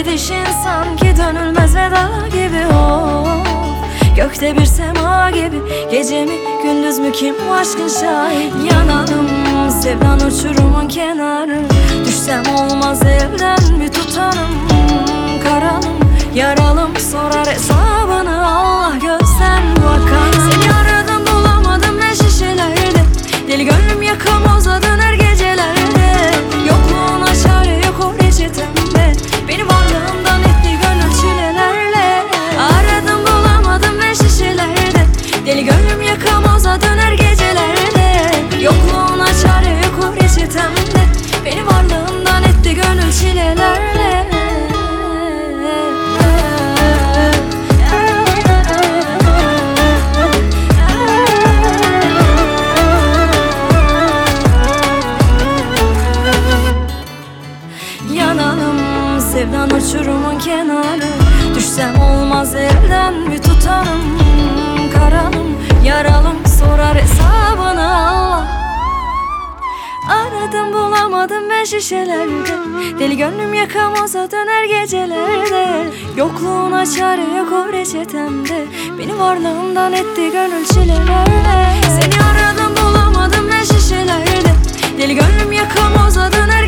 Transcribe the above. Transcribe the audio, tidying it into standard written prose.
gidişin sanki dönülmez veda gibi. Of, gökte bir sema gibi, gece mi gündüz mü kim bu aşkın şahit? Yanarım sevdan uçurumun kenarı, düşsem olmaz elden bir tutarım. Karalım yaralım sorar hesabını Allah gözden bakar. Seni aradım bulamadım ne şişelerde, deli gönlüm yakamoz döner gecelerde. Yokluğuna çare yok o reçetemde, beni varlığından etti gönül çilelerle. Aradım bulamadım ne şişelerde, deli gönlüm yakamoz döner gecelerde. Yokluğuna çare yok o reçetemde, beni varlığından etti gönül çilelerle. Yanalım sevdan uçurumun kenarı, düşsem olmaz elden bir tutarım. Karalım yaralım sorar hesabını Allah. Aradım bulamadım ben şişelerde, deli gönlüm yakamoza döner gecelerde. Yokluğuna çare yok o reçetemde, beni varlığından etti gönül çilelerle. Seni aradım bulamadım ben şişelerde, deli gönlüm yakamoza döner